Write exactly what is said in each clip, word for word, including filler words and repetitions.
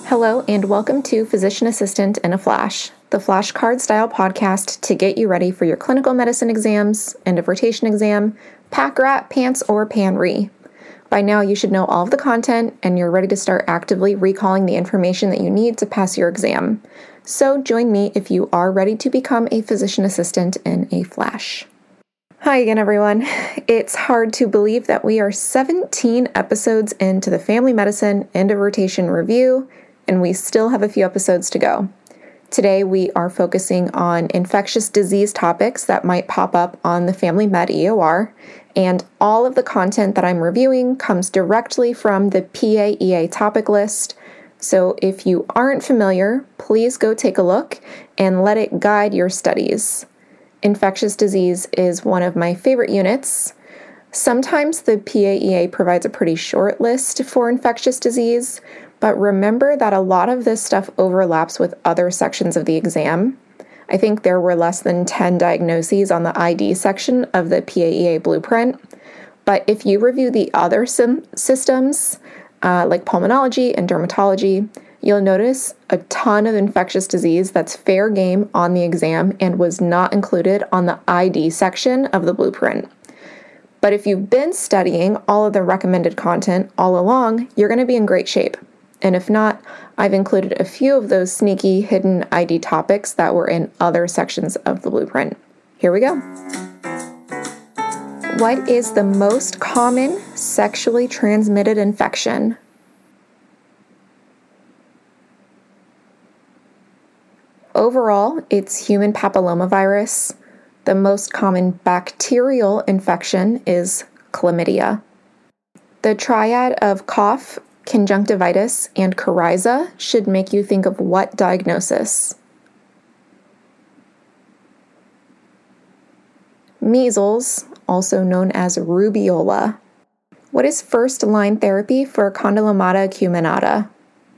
Hello, and welcome to Physician Assistant in a Flash, the flashcard style podcast to get you ready for your clinical medicine exams, end of rotation exam, pack rat, pants, or pan-re. By now, you should know all of the content, and you're ready to start actively recalling the information that you need to pass your exam. So join me if you are ready to become a physician assistant in a flash. Hi again, everyone. It's hard to believe that we are seventeen episodes into the Family Medicine End of Rotation Review, and we still have a few episodes to go. Today, we are focusing on infectious disease topics that might pop up on the Family Med E O R, and all of the content that I'm reviewing comes directly from the P A E A topic list. So if you aren't familiar, please go take a look and let it guide your studies. Infectious disease is one of my favorite units. Sometimes the P A E A provides a pretty short list for infectious disease, but remember that a lot of this stuff overlaps with other sections of the exam. I think there were less than ten diagnoses on the I D section of the P A E A blueprint, but if you review the other sim- systems, uh, like pulmonology and dermatology, you'll notice a ton of infectious disease that's fair game on the exam and was not included on the I D section of the blueprint. But if you've been studying all of the recommended content all along, you're going to be in great shape. And if not, I've included a few of those sneaky hidden I D topics that were in other sections of the blueprint. Here we go. What is the most common sexually transmitted infection? Overall, it's human papillomavirus. The most common bacterial infection is chlamydia. The triad of cough, conjunctivitis, and coryza should make you think of what diagnosis? Measles, also known as rubeola. What is first-line therapy for condylomata acuminata?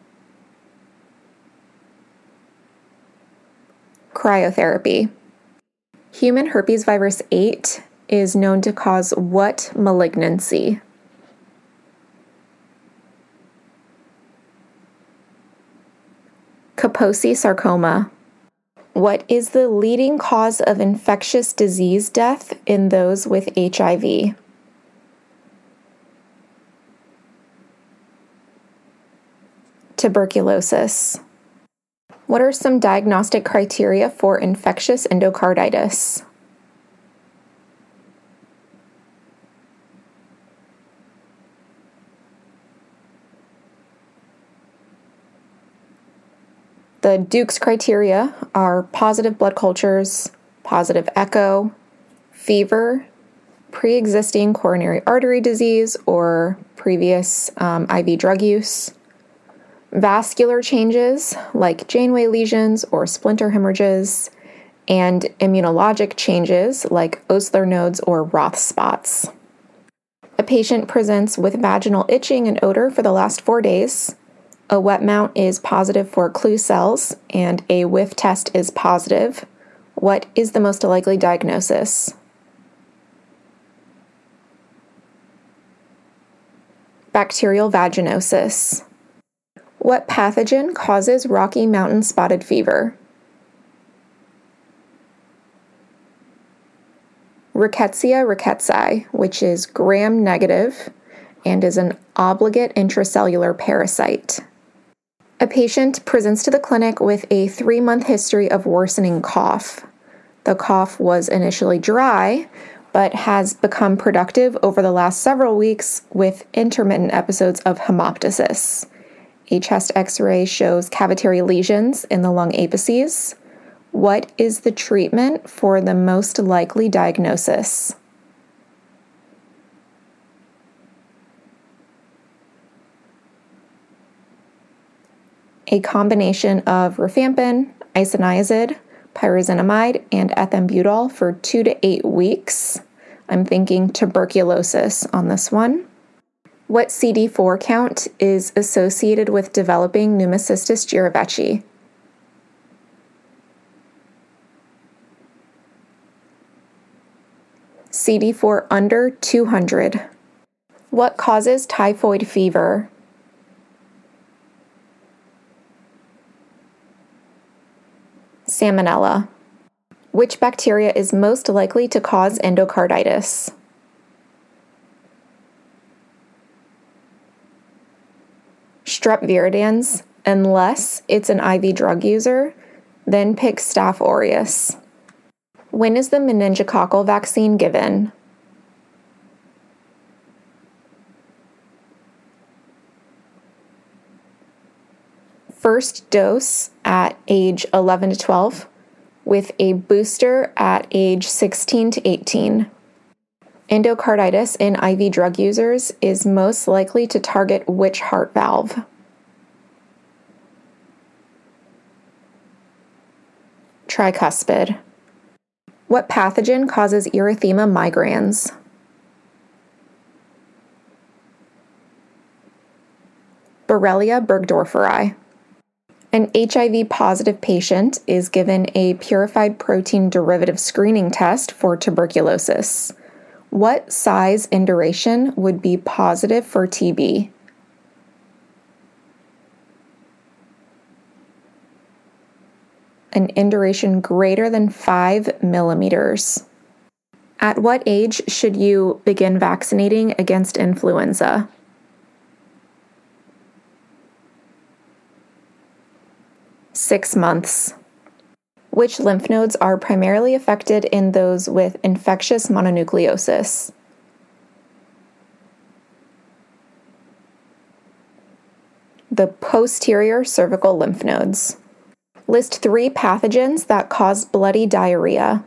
Cryotherapy. Human herpes virus eight is known to cause what malignancy? Kaposi sarcoma. What is the leading cause of infectious disease death in those with H I V? Tuberculosis. What are some diagnostic criteria for infectious endocarditis? The Duke's criteria are positive blood cultures, positive echo, fever, pre-existing coronary artery disease or previous um, I V drug use, vascular changes like Janeway lesions or splinter hemorrhages, and immunologic changes like Osler nodes or Roth spots. A patient presents with vaginal itching and odor for the last four days. A wet mount is positive for clue cells, and a whiff test is positive. What is the most likely diagnosis? Bacterial vaginosis. What pathogen causes Rocky Mountain spotted fever? Rickettsia rickettsii, which is gram-negative and is an obligate intracellular parasite. A patient presents to the clinic with a three-month history of worsening cough. The cough was initially dry, but has become productive over the last several weeks with intermittent episodes of hemoptysis. A chest x-ray shows cavitary lesions in the lung apices. What is the treatment for the most likely diagnosis? A combination of rifampin, isoniazid, pyrazinamide, and ethambutol for two to eight weeks. I'm thinking tuberculosis on this one. What C D four count is associated with developing pneumocystis jirovecii? C D four under two hundred. What causes typhoid fever? Salmonella. Which bacteria is most likely to cause endocarditis? Strep viridans, unless it's an I V drug user, then pick Staph aureus. When is the meningococcal vaccine given? First dose at age eleven to twelve, with a booster at age sixteen to eighteen. Endocarditis in I V drug users is most likely to target which heart valve? Tricuspid. What pathogen causes erythema migrans? Borrelia burgdorferi. An H I V positive patient is given a purified protein derivative screening test for tuberculosis. What size and duration would be positive for T B? An induration greater than five millimeters. At what age should you begin vaccinating against influenza? Six months. Which lymph nodes are primarily affected in those with infectious mononucleosis? The posterior cervical lymph nodes. List three pathogens that cause bloody diarrhea.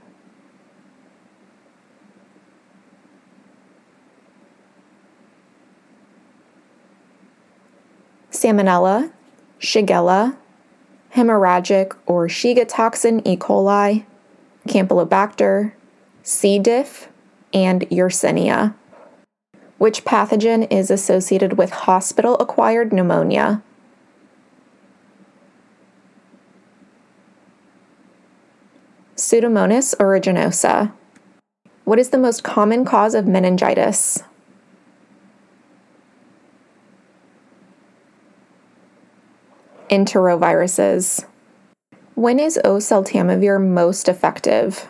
Salmonella, Shigella, hemorrhagic or Shiga toxin E. coli, Campylobacter, C. diff, and Yersinia. Which pathogen is associated with hospital-acquired pneumonia? Pseudomonas aeruginosa. What is the most common cause of meningitis? Enteroviruses. When is oseltamivir most effective?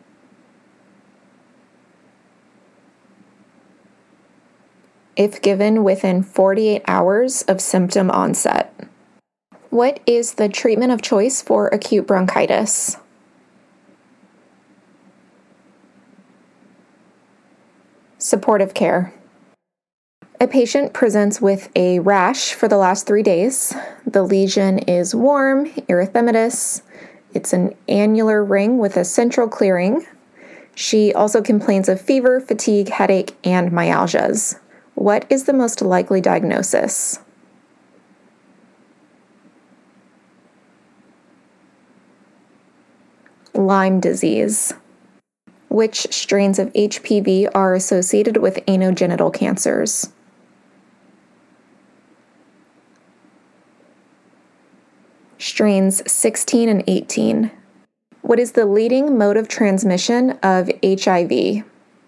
If given within forty-eight hours of symptom onset. What is the treatment of choice for acute bronchitis? Supportive care. A patient presents with a rash for the last three days. The lesion is warm, erythematous. It's an annular ring with a central clearing. She also complains of fever, fatigue, headache, and myalgias. What is the most likely diagnosis? Lyme disease. Which strains of H P V are associated with anogenital cancers? Strains sixteen and eighteen. What is the leading mode of transmission of H I V?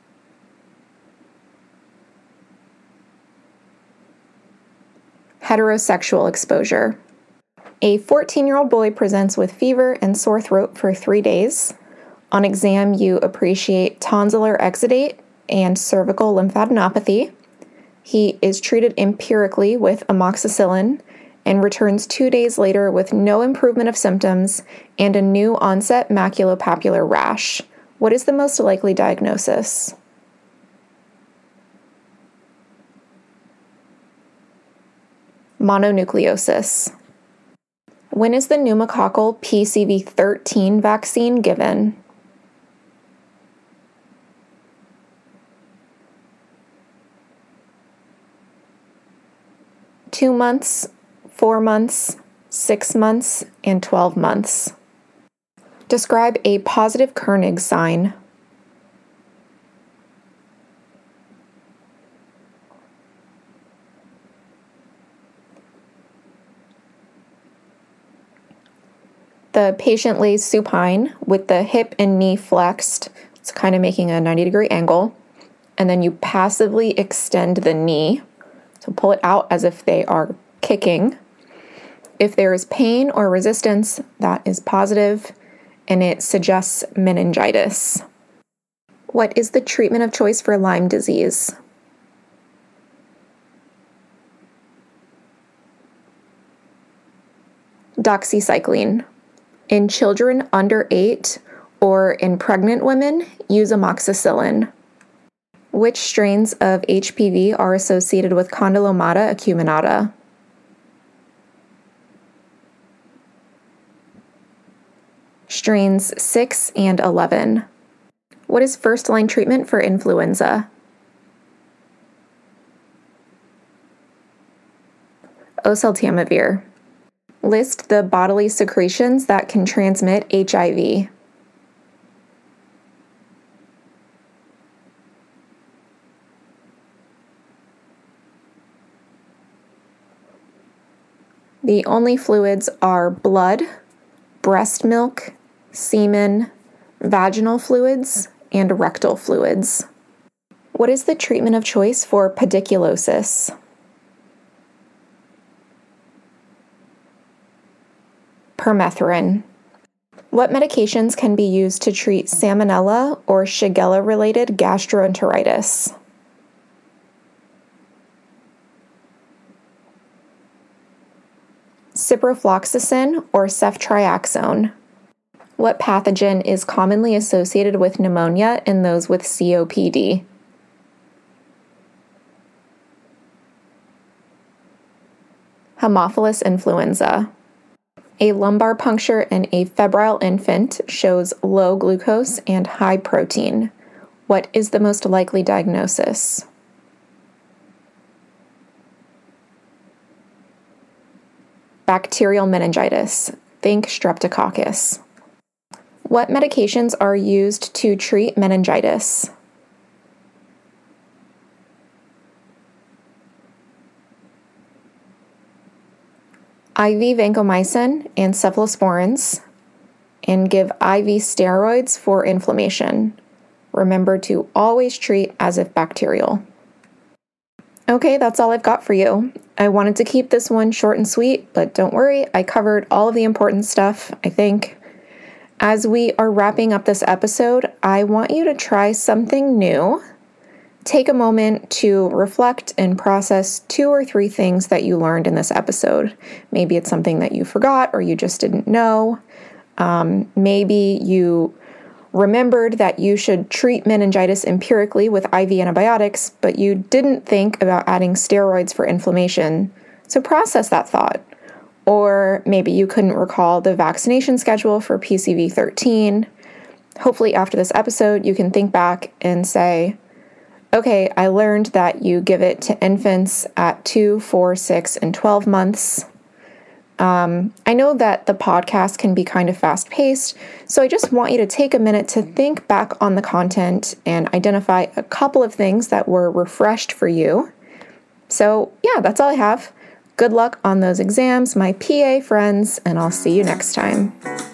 Heterosexual exposure. A fourteen-year-old boy presents with fever and sore throat for three days. On exam, you appreciate tonsillar exudate and cervical lymphadenopathy. He is treated empirically with amoxicillin and returns two days later with no improvement of symptoms and a new onset maculopapular rash. What is the most likely diagnosis? Mononucleosis. When is the pneumococcal P C V thirteen vaccine given? Two months, four months, six months, and twelve months. Describe a positive Koenig sign. The patient lays supine with the hip and knee flexed. It's kind of making a ninety degree angle. And then you passively extend the knee. So pull it out as if they are kicking. If there is pain or resistance, that is positive. and it suggests meningitis. What is the treatment of choice for Lyme disease? Doxycycline. In children under eight or in pregnant women, use amoxicillin. Which strains of H P V are associated with Condylomata acuminata? Strains six and eleven. What is first-line treatment for influenza? Oseltamivir. List the bodily secretions that can transmit H I V. The only fluids are blood, breast milk, semen, vaginal fluids, and rectal fluids. What is the treatment of choice for pediculosis? Permethrin. What medications can be used to treat salmonella or Shigella-related gastroenteritis? Ciprofloxacin or ceftriaxone. What pathogen is commonly associated with pneumonia in those with C O P D? Haemophilus influenza. A lumbar puncture in a febrile infant shows low glucose and high protein. What is the most likely diagnosis? Bacterial meningitis. Think Streptococcus. What medications are used to treat meningitis? I V vancomycin and cephalosporins, and give I V steroids for inflammation. Remember to always treat as if bacterial. Okay, that's all I've got for you. I wanted to keep this one short and sweet, but don't worry, I covered all of the important stuff, I think. As we are wrapping up this episode, I want you to try something new. Take a moment to reflect and process two or three things that you learned in this episode. Maybe it's something that you forgot or you just didn't know. Um, maybe you remembered that you should treat meningitis empirically with I V antibiotics, but you didn't think about adding steroids for inflammation. So process that thought. Or maybe you couldn't recall the vaccination schedule for P C V thirteen. Hopefully after this episode, you can think back and say, okay, I learned that you give it to infants at two, four, six, and twelve months. Um, I know that the podcast can be kind of fast-paced, so I just want you to take a minute to think back on the content and identify a couple of things that were refreshed for you. So yeah, that's all I have. Good luck on those exams, my P A friends, and I'll see you next time.